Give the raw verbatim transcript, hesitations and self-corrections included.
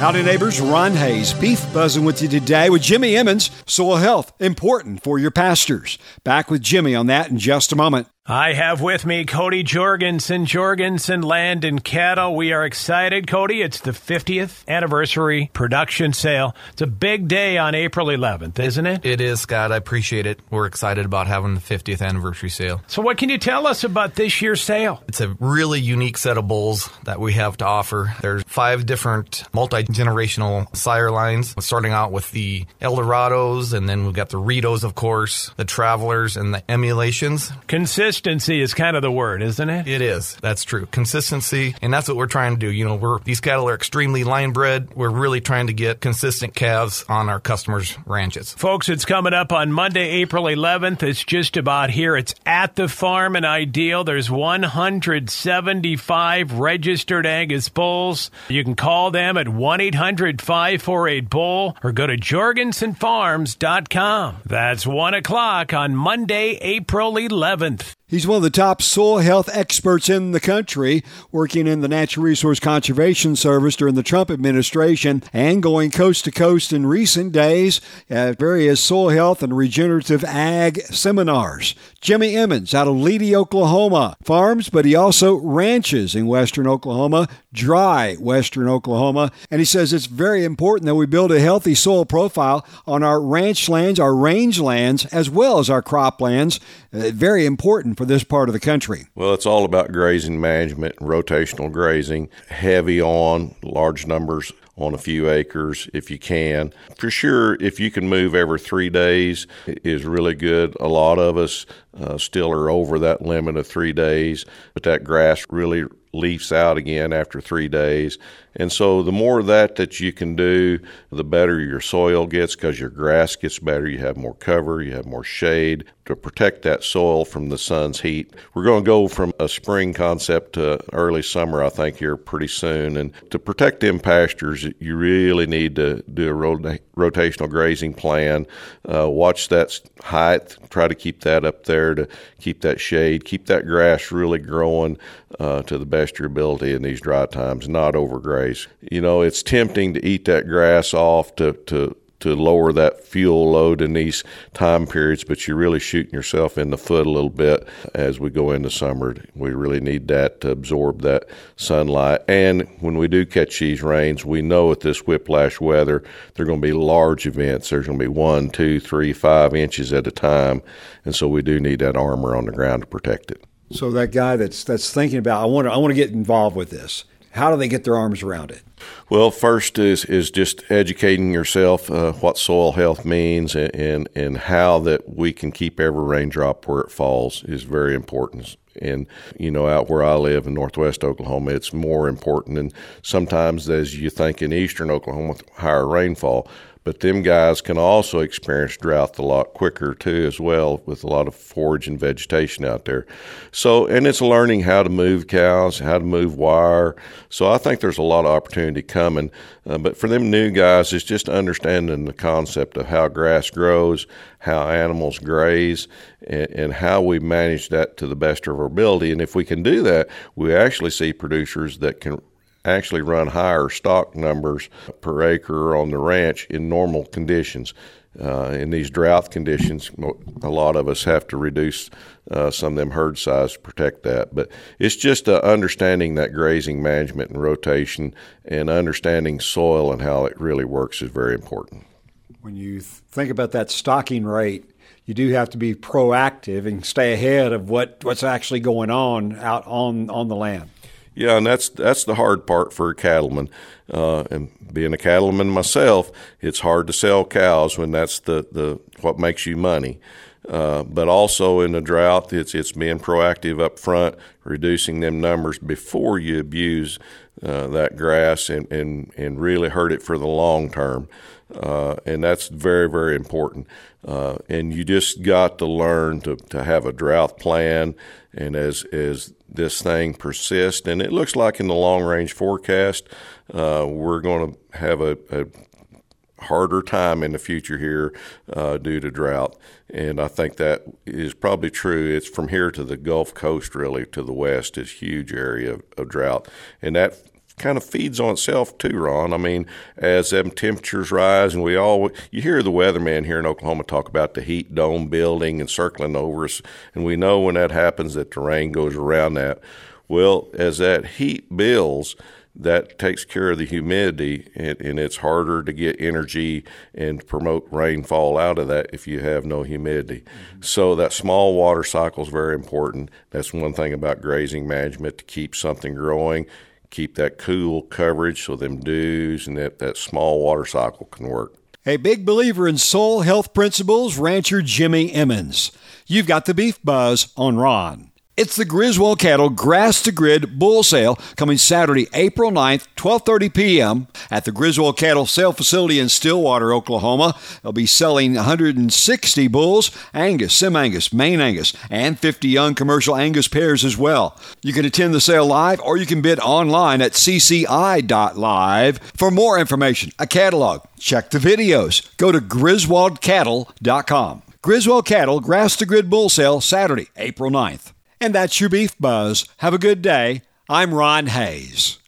Howdy neighbors, Ron Hayes, Beef Buzzing with you today with Jimmy Emmons. Soil health, important for your pastures. Back with Jimmy on that in just a moment. I have with me Cody Jorgensen, Jorgensen Land and Cattle. We are excited, Cody. It's the fiftieth anniversary production sale. It's a big day on April eleventh, isn't it? It is, Scott. I appreciate it. We're excited about having the fiftieth anniversary sale. So what can you tell us about this year's sale? It's a really unique set of bulls that we have to offer. There's five different multi-generational sire lines, starting out with the Eldorados, and then we've got the Ritos, of course, the Travelers, and the Emulations. Consistency is kind of the word, isn't it? It is. That's true. Consistency, and that's what we're trying to do. You know, we're these cattle are extremely line bred. We're really trying to get consistent calves on our customers' ranches. Folks, it's coming up on Monday, April eleventh. It's just about here. It's at the farm in Ideal. There's one hundred seventy-five registered Angus bulls. You can call them at one eight hundred five four eight bull or go to jorgensen farms dot com. That's one o'clock on Monday, April eleventh. He's one of the top soil health experts in the country, working in the Natural Resource Conservation Service during the Trump administration and going coast to coast in recent days at various soil health and regenerative ag seminars. Jimmy Emmons out of Leedy, Oklahoma, farms, but he also ranches in western Oklahoma, dry western Oklahoma, and he says it's very important that we build a healthy soil profile on our ranch lands, our range lands, as well as our croplands. Uh, very important for this part of the country. Well, it's all about grazing management, rotational grazing, heavy on large numbers on a few acres if you can. For sure, if you can move every three days is really good. A lot of us uh, still are over that limit of three days, but that grass really leafs out again after three days. And so the more of that that you can do, the better your soil gets because your grass gets better. You have more cover, you have more shade to protect that soil from the sun's heat. We're going to go from a spring concept to early summer, I think, here pretty soon. And to protect them pastures, you really need to do a rota- rotational grazing plan. Uh, watch that height, try to keep that up there to keep that shade, keep that grass really growing uh, to the best of your ability in these dry times, not overgraze. You know, it's tempting to eat that grass off to, to to lower that fuel load in these time periods, but you're really shooting yourself in the foot a little bit as we go into summer. We really need that to absorb that sunlight. And when we do catch these rains, we know with this whiplash weather, they're going to be large events. There's going to be one, two, three, five inches at a time. And so we do need that armor on the ground to protect it. So that guy that's that's thinking about, I want to I want to get involved with this. How do they get their arms around it? Well, first is is just educating yourself uh, what soil health means and, and and how that we can keep every raindrop where it falls is very important. And, you know, out where I live in northwest Oklahoma, it's more important. And sometimes, as you think in eastern Oklahoma, with higher rainfall. But them guys can also experience drought a lot quicker, too, as well, with a lot of forage and vegetation out there. So, and it's learning how to move cows, how to move wire. So I think there's a lot of opportunity coming. Uh, but for them new guys, it's just understanding the concept of how grass grows, how animals graze, and, and how we manage that to the best of our ability. And if we can do that, we actually see producers that can actually run higher stock numbers per acre on the ranch in normal conditions. Uh, in these drought conditions, a lot of us have to reduce uh, some of them herd size to protect that. But it's just uh, understanding that grazing management and rotation and understanding soil and how it really works is very important. When you think about that stocking rate, you do have to be proactive and stay ahead of what, what's actually going on out on, on the land. Yeah, and that's that's the hard part for a cattleman. Uh, and being a cattleman myself, it's hard to sell cows when that's the, the what makes you money. Uh, but also in a drought, it's it's being proactive up front, reducing them numbers before you abuse uh, that grass and, and, and really hurt it for the long term. Uh, and that's very, very important. Uh, and you just got to learn to, to have a drought plan. And as as this thing persists, and it looks like in the long-range forecast, uh, we're going to have a, a harder time in the future here uh, due to drought. And I think that is probably true. It's from here to the Gulf Coast, really, to the west, is a huge area of, of drought. And that kind of feeds on itself too, Ron. I mean, as them temperatures rise, and we all, you hear the weatherman here in Oklahoma talk about the heat dome building and circling over us, and we know when that happens that the rain goes around that. Well, as that heat builds, that takes care of the humidity, and, and it's harder to get energy and promote rainfall out of that if you have no humidity. Mm-hmm. So that small water cycle is very important. That's one thing about grazing management, to keep something growing, keep that cool coverage so them dews and that, that small water cycle can work. A big believer in soil health principles, rancher Jimmy Emmons. You've got the Beef Buzz on Ron. It's the Griswold Cattle Grass to Grid Bull Sale coming Saturday, April ninth, twelve thirty p.m. at the Griswold Cattle Sale Facility in Stillwater, Oklahoma. They'll be selling one hundred sixty bulls, Angus, Sim-Angus, Maine Angus, and fifty young commercial Angus pairs as well. You can attend the sale live or you can bid online at c c i dot live. For more information, a catalog, check the videos. Go to griswold cattle dot com. Griswold Cattle Grass to Grid Bull Sale, Saturday, April ninth. And that's your Beef Buzz. Have a good day. I'm Ron Hayes.